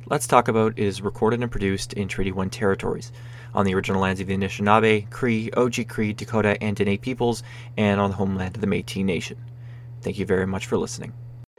Let's Talk About is recorded and produced in Treaty 1 territories, on the original lands of the Anishinaabe, Cree, Oji-Cree, Dakota, and Dene peoples, and on the homeland of the Métis Nation. Thank you very much for listening.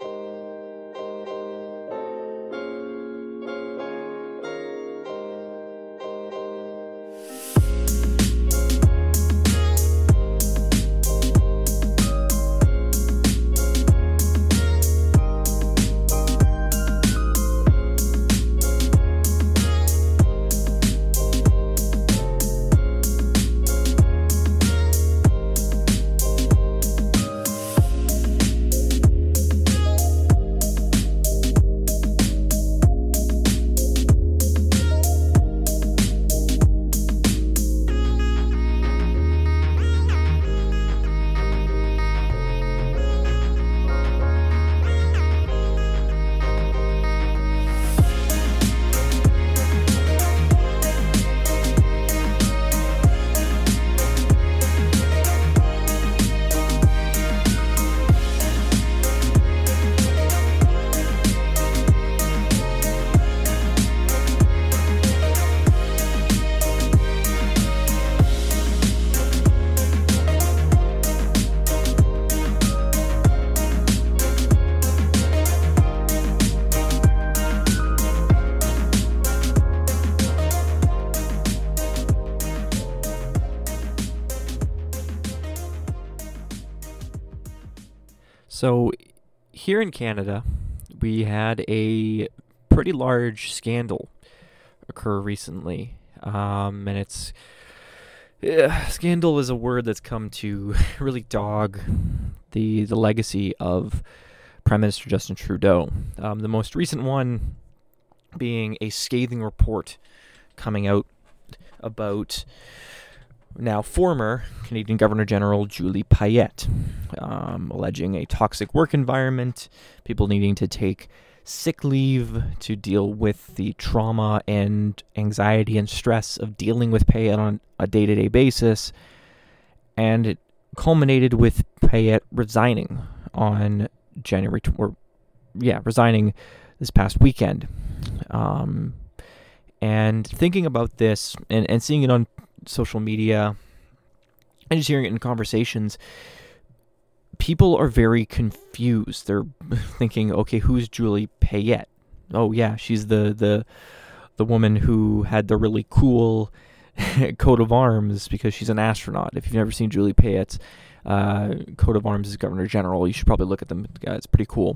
So, here in Canada, we had a pretty large scandal occur recently, and it's scandal is a word that's come to really dog the legacy of Prime Minister Justin Trudeau. The most recent one being a scathing report coming out about now former Canadian Governor-General Julie Payette, alleging a toxic work environment, people needing to take sick leave to deal with the trauma and anxiety and stress of dealing with Payette on a day-to-day basis, and it culminated with Payette resigning on resigning this past weekend. And thinking about this and seeing it on social media and just hearing it in conversations, people are very confused. They're thinking, okay, who's Julie Payette? Oh yeah, she's the woman who had the really cool coat of arms because she's an astronaut. If you've never seen Julie Payette's coat of arms as Governor General, you should probably look at them. It's pretty cool.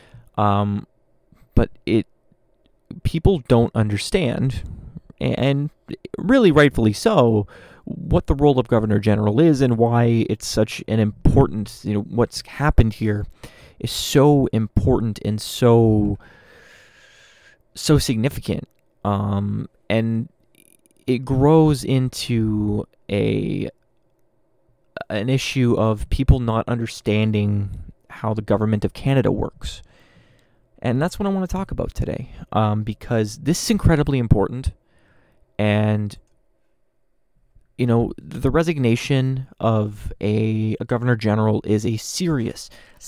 But people don't understand, and really rightfully so, what the role of Governor General is and why it's such an important, what's happened here is so important and so significant. And it grows into an issue of people not understanding how the government of Canada works. And that's what I want to talk about today, because this is incredibly important. And, the resignation of a Governor General is a serious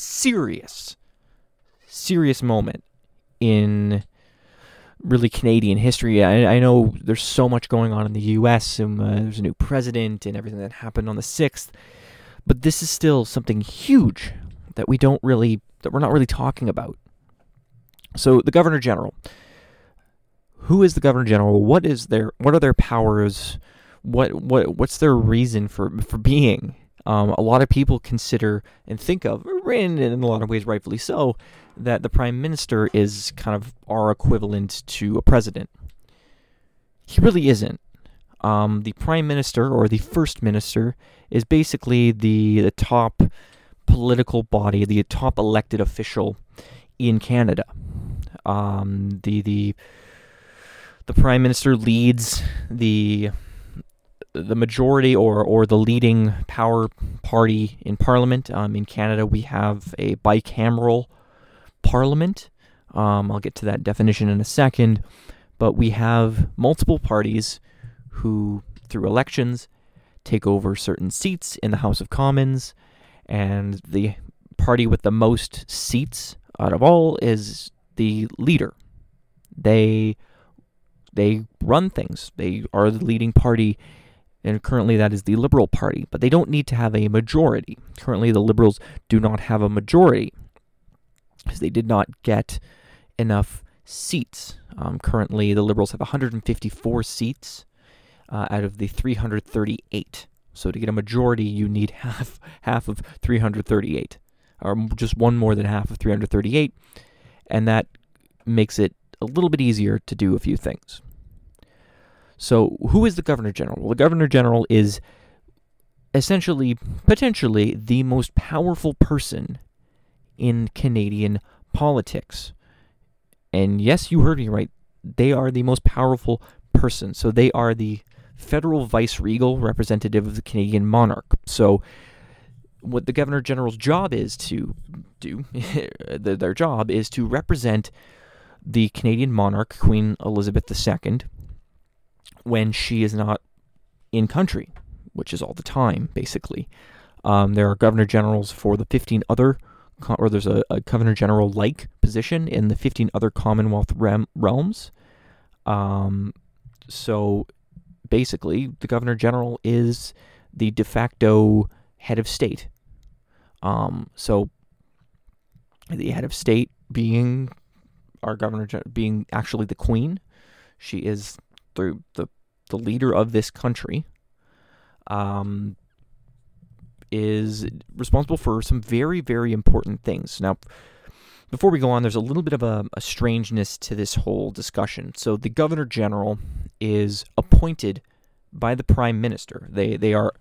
moment in really Canadian history. I know there's so much going on in the U.S., and there's a new president and everything that happened on the 6th, but this is still something huge that we're not really talking about. So the Governor General. Who is the Governor General? What are their powers? What's their reason for being? A lot of people consider and think of, and in a lot of ways rightfully so, that the Prime Minister is kind of our equivalent to a president. He really isn't. The Prime Minister, or the First Minister, is basically the top political body, the top elected official in Canada. The Prime Minister leads the majority or the leading power party in Parliament. In Canada, we have a bicameral Parliament. I'll get to that definition in a second. But we have multiple parties who, through elections, take over certain seats in the House of Commons. And the party with the most seats out of all is the leader. They run things. They are the leading party, and currently that is the Liberal Party. But they don't need to have a majority. Currently, the Liberals do not have a majority because they did not get enough seats. Currently, the Liberals have 154 seats out of the 338. So to get a majority, you need half of 338, or just one more than half of 338, and that makes it a little bit easier to do a few things. So who is the Governor General? Well, the Governor General is essentially, potentially, the most powerful person in Canadian politics. And yes, you heard me right. They are the most powerful person. So they are the federal vice-regal representative of the Canadian monarch. So what the Governor General's job is to do, their job is to represent the Canadian monarch, Queen Elizabeth II, when she is not in country, which is all the time, basically. There are Governor Generals for the 15 other, or there's a Governor General-like position in the 15 other Commonwealth realms. So basically, the Governor General is the de facto head of state. So the head of state being our Governor, being actually the Queen. She is the leader of this country. Is responsible for some very, very important things. Now, before we go on, there's a little bit of a strangeness to this whole discussion. So the Governor General is appointed by the Prime Minister. They are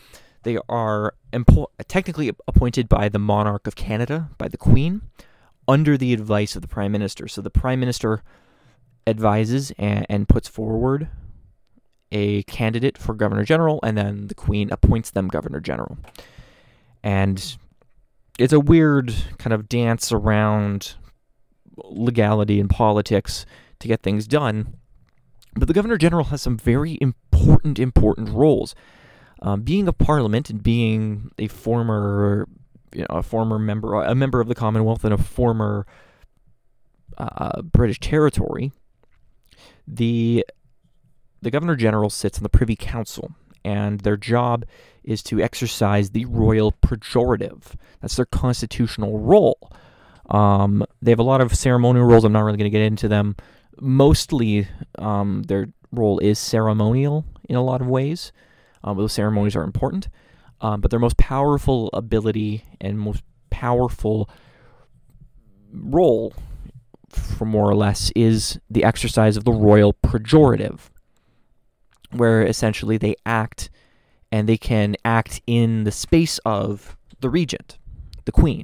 technically appointed by the Monarch of Canada, by the Queen, under the advice of the Prime Minister. So the Prime Minister advises and puts forward a candidate for Governor General, and then the Queen appoints them Governor General. And it's a weird kind of dance around legality and politics to get things done. But the Governor General has some very important roles. Being a Parliament and being a former member of the Commonwealth and a former British territory, the Governor General sits on the Privy Council, and their job is to exercise the royal pejorative. That's their constitutional role. They have a lot of ceremonial roles. I'm not really going to get into them. Mostly, their role is ceremonial in a lot of ways. Those ceremonies are important. But their most powerful ability and most powerful role, for more or less, is the exercise of the royal pejorative, where essentially they act, and they can act in the space of the regent, the Queen.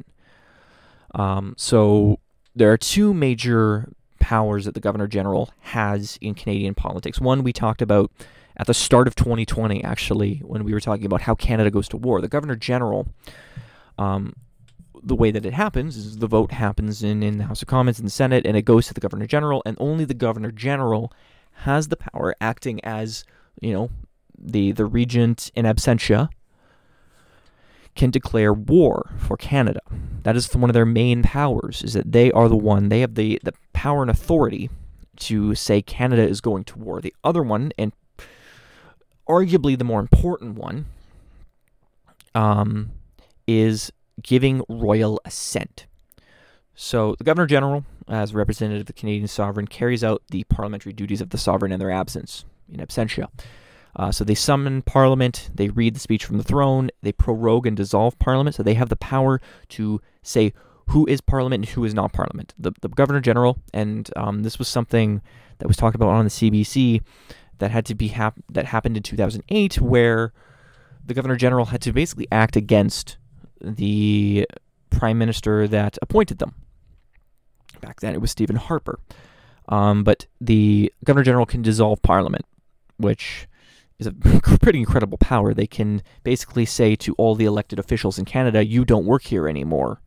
So there are two major powers that the Governor General has in Canadian politics. One we talked about at the start of 2020, actually, when we were talking about how Canada goes to war. The Governor General, the way that it happens is the vote happens in the House of Commons and the Senate, and it goes to the Governor General, and only the Governor General has the power, acting as, the regent in absentia, can declare war for Canada. That is one of their main powers, is that they are they have the power and authority to say Canada is going to war. The other one, and arguably the more important one, is giving royal assent. So the Governor General, as representative of the Canadian sovereign, carries out the parliamentary duties of the sovereign in their absence, in absentia. So they summon Parliament, they read the speech from the throne, they prorogue and dissolve Parliament, so they have the power to say who is Parliament and who is not Parliament. The Governor General, and this was something that was talked about on the CBC that had to be that happened in 2008, where the Governor General had to basically act against the Prime Minister that appointed them. Back then it was Stephen Harper. But the Governor General can dissolve Parliament, which is a pretty incredible power. They can basically say to all the elected officials in Canada, you don't work here anymore.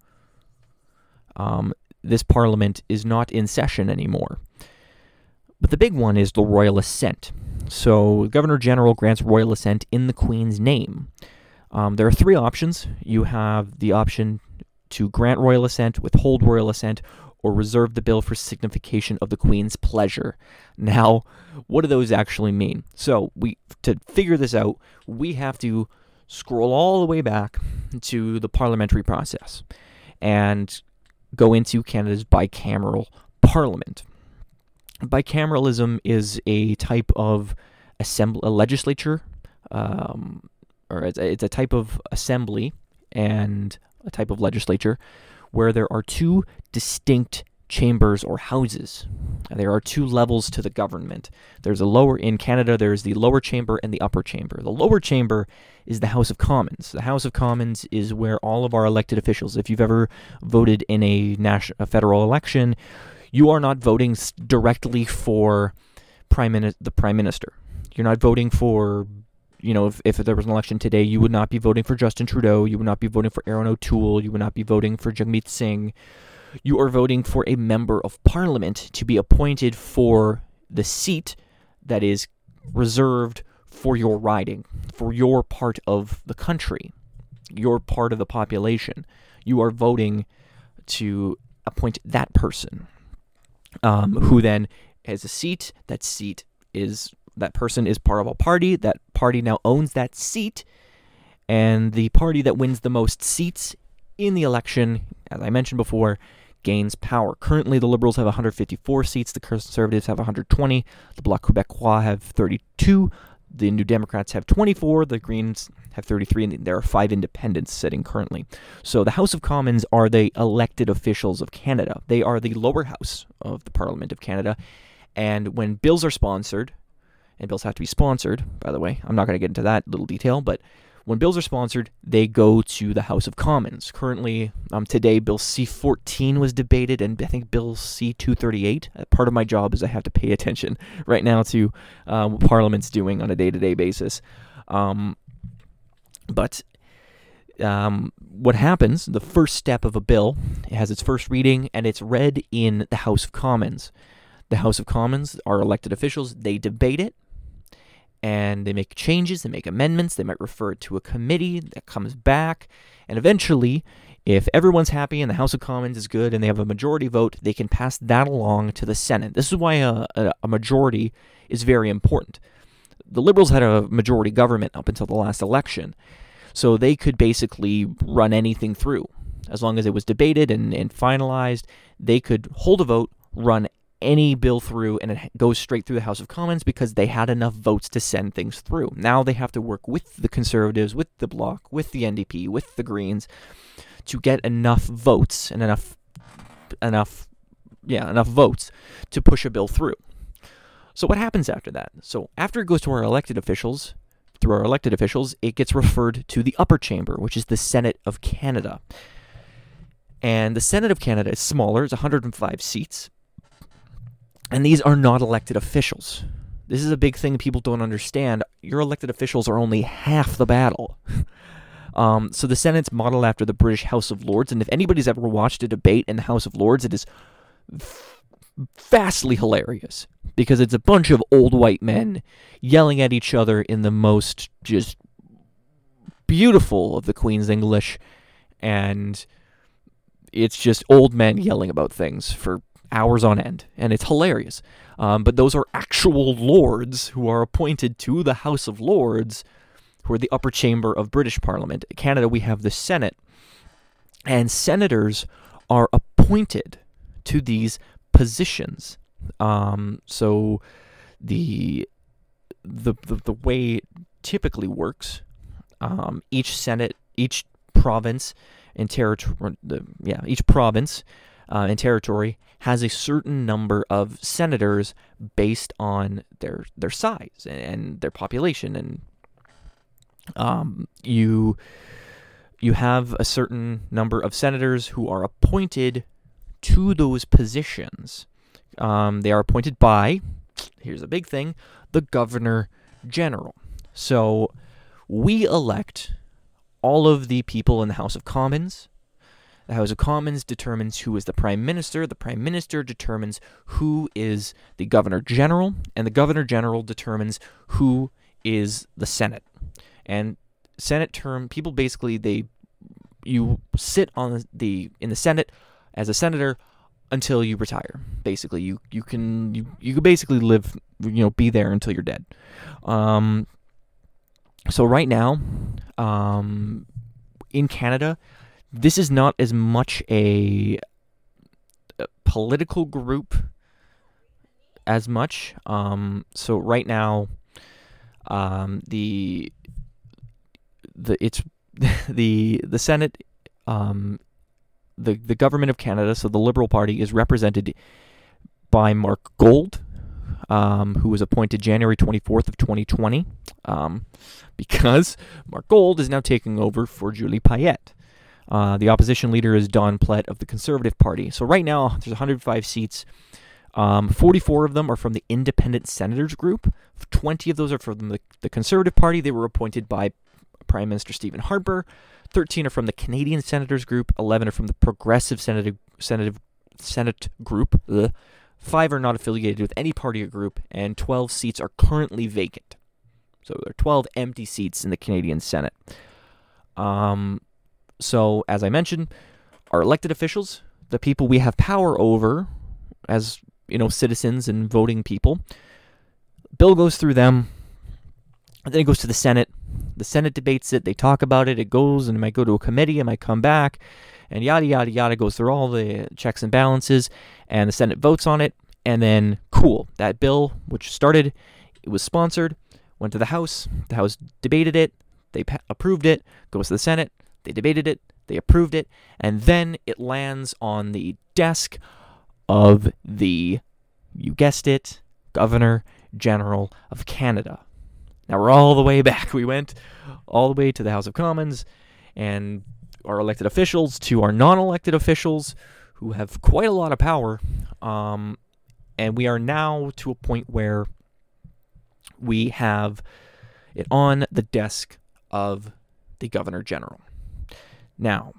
This Parliament is not in session anymore. But the big one is the royal assent. So the Governor General grants royal assent in the Queen's name. There are three options. You have the option to grant royal assent, withhold royal assent, or reserve the bill for signification of the Queen's pleasure. Now, what do those actually mean? So, to figure this out, we have to scroll all the way back to the parliamentary process and go into Canada's bicameral parliament. Bicameralism is a type of a legislature, or it's a type of assembly and a type of legislature where there are two distinct chambers or houses. There are two levels to the government. In Canada, there's the lower chamber and the upper chamber. The lower chamber is the House of Commons. The House of Commons is where all of our elected officials, if you've ever voted in a federal election, you are not voting directly for the Prime Minister. You're not voting for, if there was an election today, you would not be voting for Justin Trudeau, you would not be voting for Aaron O'Toole, you would not be voting for Jagmeet Singh. You are voting for a member of parliament to be appointed for the seat that is reserved for your riding, for your part of the country, your part of the population. You are voting to appoint that person, who then has a seat. That person is part of a party. That party now owns that seat, and the party that wins the most seats in the election, as I mentioned before, gains power. Currently, the Liberals have 154 seats, the Conservatives have 120, the Bloc Québécois have 32, the New Democrats have 24, the Greens have 33, and there are 5 independents sitting currently. So the House of Commons are the elected officials of Canada. They are the lower house of the Parliament of Canada, and when bills are sponsored, and bills have to be sponsored, by the way, I'm not going to get into that little detail, but when bills are sponsored, they go to the House of Commons. Currently, today, Bill C-14 was debated, and I think Bill C-238. Part of my job is I have to pay attention right now to what Parliament's doing on a day-to-day basis. But what happens, the first step of a bill, it has its first reading, and it's read in the House of Commons. The House of Commons are elected officials. They debate it, and they make changes, they make amendments, they might refer it to a committee that comes back, and eventually, if everyone's happy and the House of Commons is good and they have a majority vote, they can pass that along to the Senate. This is why a majority is very important. The Liberals had a majority government up until the last election, so they could basically run anything through. As long as it was debated and finalized, they could hold a vote, run any bill through, and it goes straight through the House of Commons because they had enough votes to send things through. Now they have to work with the Conservatives, with the Bloc, with the NDP, with the Greens to get enough votes and enough votes to push a bill through. So what happens after that? So after it goes to our elected officials, it gets referred to the upper chamber, which is the Senate of Canada. And the Senate of Canada is smaller, it's 105 seats. And these are not elected officials. This is a big thing people don't understand. Your elected officials are only half the battle. So the Senate's modeled after the British House of Lords, and if anybody's ever watched a debate in the House of Lords, it is vastly hilarious, because it's a bunch of old white men yelling at each other in the most just beautiful of the Queen's English, and it's just old men yelling about things for hours on end, and it's hilarious. But those are actual lords who are appointed to the House of Lords, who are the upper chamber of British Parliament. In Canada, we have the Senate, and senators are appointed to these positions. So the way it typically works, each province and territory has a certain number of senators based on their size and their population, and you have a certain number of senators who are appointed to those positions. They are appointed by, here's a big thing, the Governor General. So we elect all of the people in the House of Commons. The House of Commons determines who is the Prime Minister. The Prime Minister determines who is the Governor General, and the Governor General determines who is the Senate. And Senate term, people basically, you sit in the Senate as a senator until you retire. Basically, you can basically live, be there until you're dead. So right now, in Canada, this is not as much a political group as much. So right now, the Senate, the government of Canada, so the Liberal Party, is represented by Mark Gold, who was appointed January 24th of 2020, because Mark Gold is now taking over for Julie Payette. The opposition leader is Don Plett of the Conservative Party. So right now, there's 105 seats. 44 of them are from the Independent Senators group. 20 of those are from the Conservative Party. They were appointed by Prime Minister Stephen Harper. 13 are from the Canadian Senators group. 11 are from the Progressive Senate group. 5 are not affiliated with any party or group, and 12 seats are currently vacant. So there are 12 empty seats in the Canadian Senate. So, as I mentioned, our elected officials, the people we have power over as, citizens and voting people, bill goes through them, and then it goes to the Senate. The Senate debates it, they talk about it, it goes, and it might go to a committee, it might come back, and yada, yada, yada, goes through all the checks and balances, and the Senate votes on it, and then, cool, that bill, which started, it was sponsored, went to the House debated it, they approved it, goes to the Senate, they debated it, they approved it, and then it lands on the desk of the, you guessed it, Governor General of Canada. Now we're all the way back. We went all the way to the House of Commons and our elected officials to our non-elected officials who have quite a lot of power. And we are now to a point where we have it on the desk of the Governor General. Now,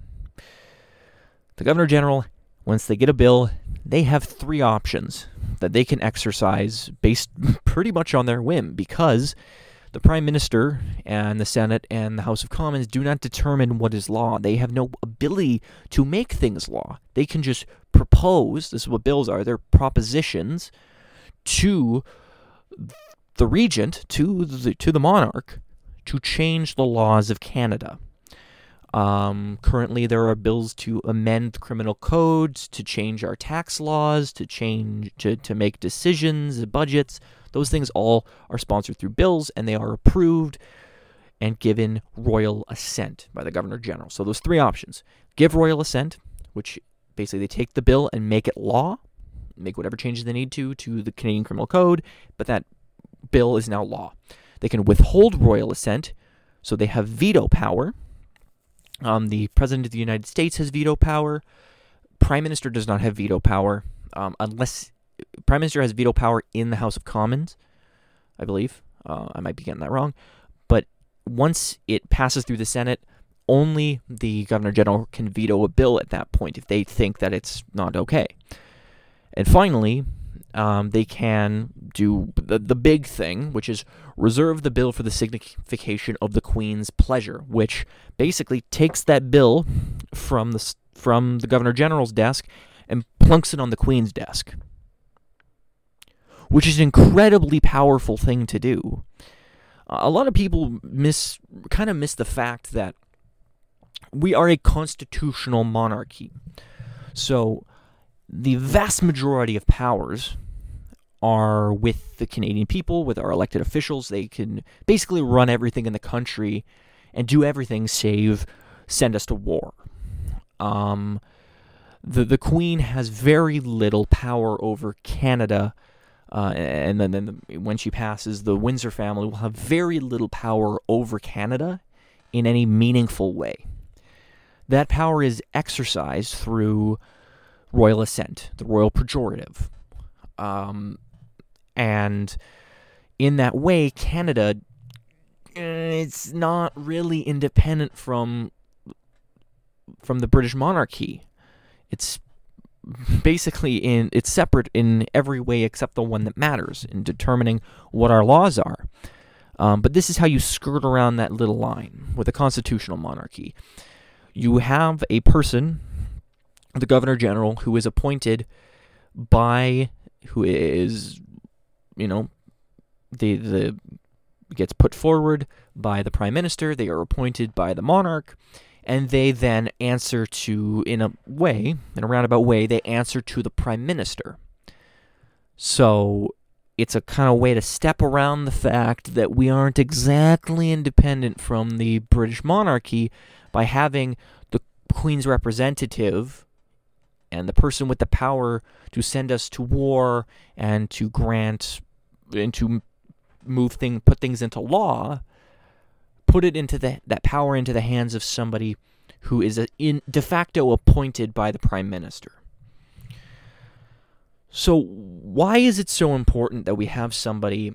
the Governor General, once they get a bill, they have 3 options that they can exercise based pretty much on their whim, because the Prime Minister and the Senate and the House of Commons do not determine what is law. They have no ability to make things law. They can just propose, this is what bills are, they're propositions to the regent, to the monarch, to change the laws of Canada. Currently, there are bills to amend criminal codes, to change our tax laws, to make decisions, budgets. Those things all are sponsored through bills, and they are approved and given royal assent by the Governor General. So those 3 options: give royal assent, which basically they take the bill and make it law, make whatever changes they need to the Canadian Criminal Code, but that bill is now law. They can withhold royal assent, so they have veto power. The President of the United States has veto power. Prime Minister does not have veto power, unless Prime Minister has veto power in the House of Commons, I believe. I might be getting that wrong. But once it passes through the Senate, only the Governor General can veto a bill at that point if they think that it's not okay. And finally, they can do the big thing, which is reserve the bill for the signification of the Queen's pleasure, which basically takes that bill from the Governor General's desk and plunks it on the Queen's desk, which is an incredibly powerful thing to do. A lot of people miss the fact that we are a constitutional monarchy. So the vast majority of powers are with the Canadian people, with our elected officials. They can basically run everything in the country and do everything save send us to war. The Queen has very little power over Canada, and then when she passes, the Windsor family will have very little power over Canada in any meaningful way. That power is exercised through royal assent, the royal pejorative. And in that way, Canada, it's not really independent from the British monarchy. It's basically it's separate in every way except the one that matters in determining what our laws are. But this is how you skirt around that little line with a constitutional monarchy. You have a person the Governor General, who is appointed by, who is, the gets put forward by the Prime Minister. They are appointed by the monarch, and they then answer to, in a roundabout way, they answer to the Prime Minister. So it's a kind of way to step around the fact that we aren't exactly independent from the British monarchy by having the Queen's representative and the person with the power to send us to war and to grant and to put things into law, put it into that power into the hands of somebody who is de facto appointed by the Prime Minister. So why is it so important that we have somebody?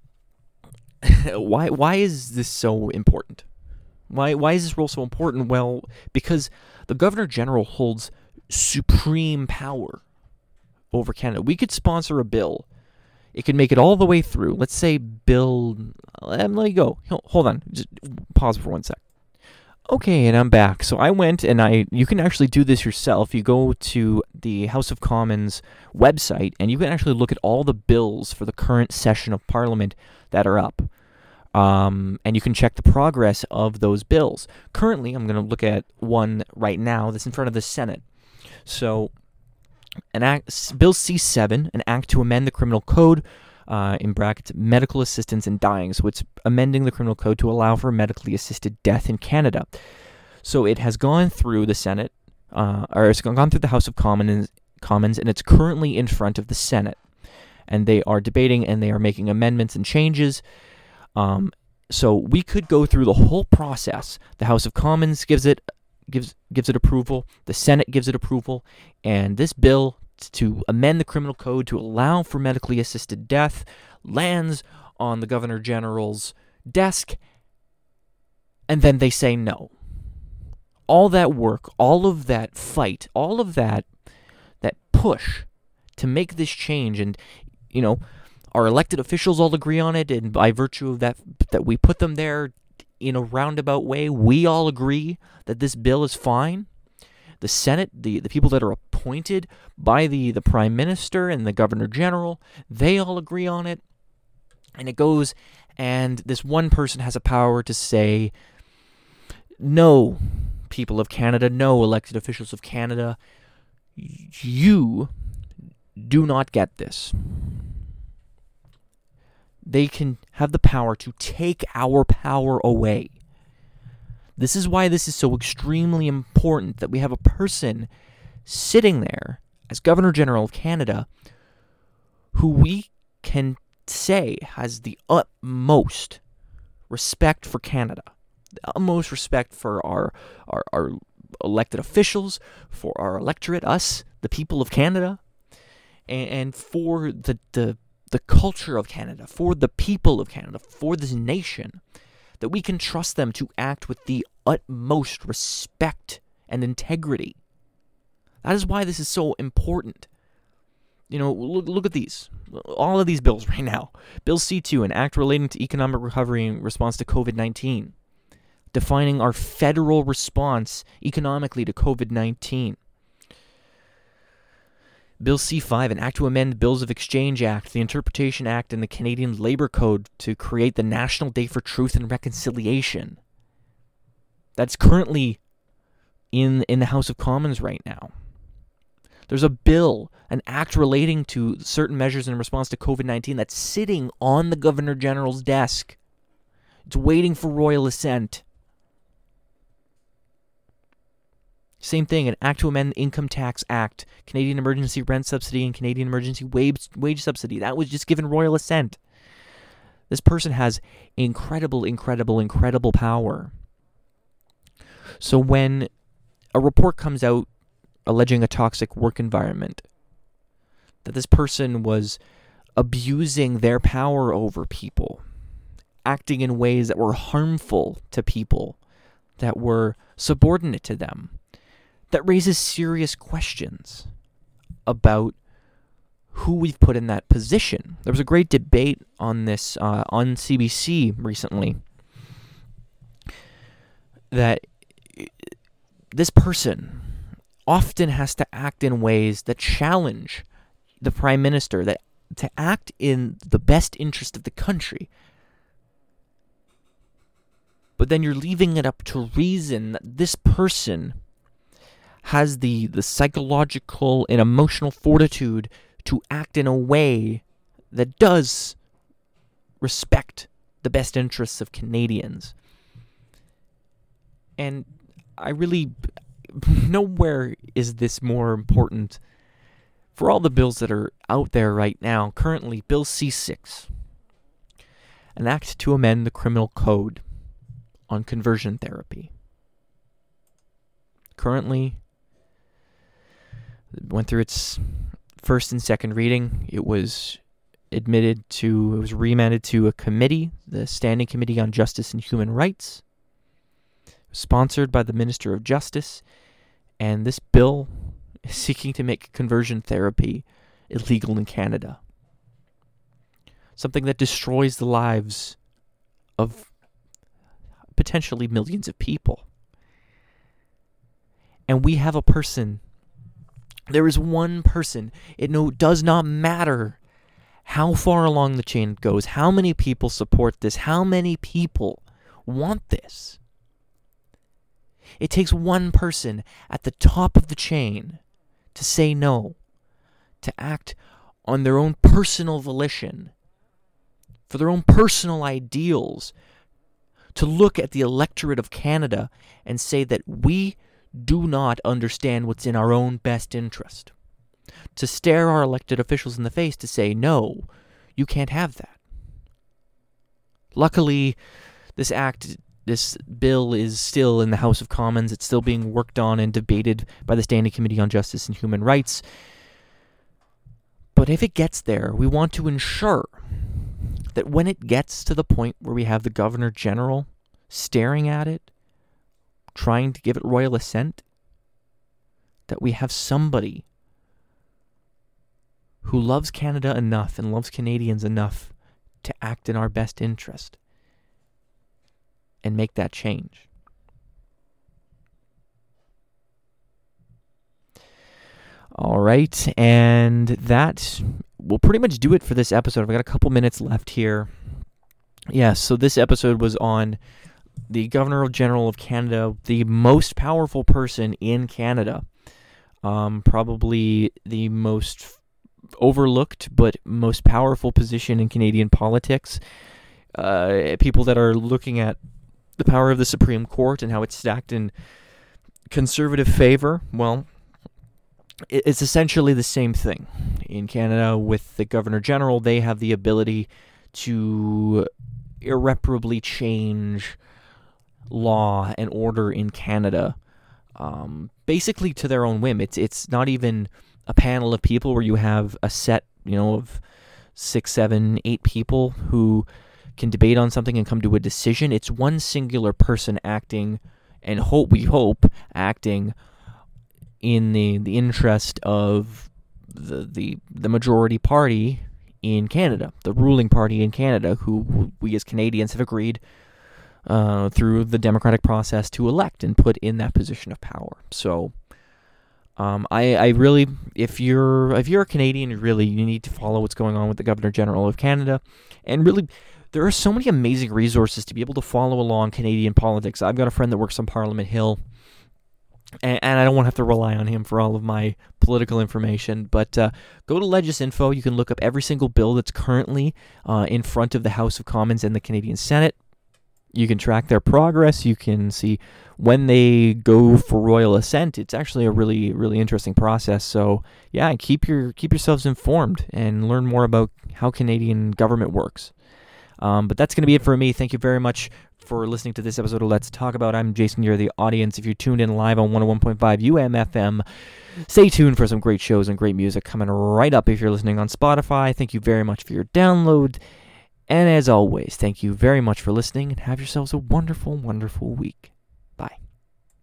Why is this so important? Why is this role so important? Well, because the Governor General holds supreme power over Canada. We could sponsor a bill. It could make it all the way through. Let's say bill... Let me go. Hold on. Just pause for 1 sec. Okay, and I'm back. So I went and you can actually do this yourself. You go to the House of Commons website and you can actually look at all the bills for the current session of Parliament that are up. And you can check the progress of those bills. Currently, I'm going to look at one right now that's in front of the Senate. So, Bill C-7, an act to amend the criminal code, in brackets, medical assistance in dying. So it's amending the criminal code to allow for medically assisted death in Canada. So it has gone through the Senate, or it's gone through the House of Commons, and it's currently in front of the Senate. And they are debating and they are making amendments and changes. So we could go through the whole process. The House of Commons gives it approval. The Senate gives it approval. And this bill to amend the criminal code to allow for medically assisted death lands on the Governor General's desk, and then they say no. All that work, all of that fight, all of that push to make this change, and our elected officials all agree on it, and by virtue of that we put them there in a roundabout way, we all agree that this bill is fine. The Senate, the people that are appointed by the Prime Minister and the Governor General, they all agree on it. And it goes, and this one person has a power to say, no, people of Canada, no, elected officials of Canada, you do not get this. They can have the power to take our power away. This is why this is so extremely important, that we have a person sitting there as Governor General of Canada who we can say has the utmost respect for Canada, the utmost respect for our elected officials, for our electorate, us, the people of Canada, and for the culture of Canada, for the people of Canada, for this nation, that we can trust them to act with the utmost respect and integrity. That is why this is so important. Look at these. All of these bills right now. Bill C-2, an act relating to economic recovery in response to COVID-19. Defining our federal response economically to COVID-19. Bill C-5, an act to amend Bills of Exchange Act, the Interpretation Act, and the Canadian Labour Code to create the National Day for Truth and Reconciliation. That's currently in the House of Commons right now. There's a bill, an act relating to certain measures in response to COVID-19 that's sitting on the Governor General's desk. It's waiting for royal assent. Same thing, an act to amend the Income Tax Act, Canadian Emergency Rent Subsidy, and Canadian Emergency Wage Subsidy. That was just given royal assent. This person has incredible power. So when a report comes out alleging a toxic work environment, that this person was abusing their power over people, acting in ways that were harmful to people, that were subordinate to them, that raises serious questions about who we've put in that position. There was a great debate on this on CBC recently, that this person often has to act in ways that challenge the prime minister, that to act in the best interest of the country. But then you're leaving it up to reason that this person has the psychological and emotional fortitude to act in a way that does respect the best interests of Canadians. And I really, nowhere is this more important for all the bills that are out there right now. Currently, Bill C-6, an act to amend the criminal code on conversion therapy. Currently, it went through its first and second reading. It was remanded to a committee, the Standing Committee on Justice and Human Rights, sponsored by the Minister of Justice, and this bill is seeking to make conversion therapy illegal in Canada. Something that destroys the lives of potentially millions of people. And we have a person, there is one person, it does not matter how far along the chain it goes, how many people support this, how many people want this. It takes one person at the top of the chain to say no, to act on their own personal volition, for their own personal ideals, to look at the electorate of Canada and say that we do not understand what's in our own best interest. To stare our elected officials in the face to say, no, you can't have that. Luckily, this bill is still in the House of Commons. It's still being worked on and debated by the Standing Committee on Justice and Human Rights. But if it gets there, we want to ensure that when it gets to the point where we have the Governor General staring at it, trying to give it royal assent, that we have somebody who loves Canada enough and loves Canadians enough to act in our best interest and make that change. All right, and that will pretty much do it for this episode. I've got a couple minutes left here. Yeah, so this episode was on the Governor General of Canada, the most powerful person in Canada. Probably the most overlooked but most powerful position in Canadian politics. People that are looking at the power of the Supreme Court and how it's stacked in conservative favor, well, it's essentially the same thing. In Canada, with the Governor General, they have the ability to irreparably change law and order in Canada, basically to their own whim. It's not even a panel of people where you have a set, of 6, 7, 8 people who can debate on something and come to a decision. It's one singular person acting, and we hope acting in the interest of the majority party in Canada, the ruling party in Canada, who we as Canadians have agreed through the democratic process to elect and put in that position of power. So I really, if you're a Canadian, you need to follow what's going on with the Governor General of Canada. And really, there are so many amazing resources to be able to follow along Canadian politics. I've got a friend that works on Parliament Hill, and I don't want to have to rely on him for all of my political information. But go to Legisinfo. You can look up every single bill that's currently in front of the House of Commons and the Canadian Senate. You can track their progress. You can see when they go for royal assent. It's actually a really, really interesting process. So yeah, keep yourselves informed and learn more about how Canadian government works. But that's going to be it for me. Thank you very much for listening to this episode of Let's Talk About. I'm Jason, you're the audience. If you're tuned in live on 101.5 UMFM, stay tuned for some great shows and great music coming right up if you're listening on Spotify. Thank you very much for your download. And as always, thank you very much for listening, and have yourselves a wonderful, wonderful week.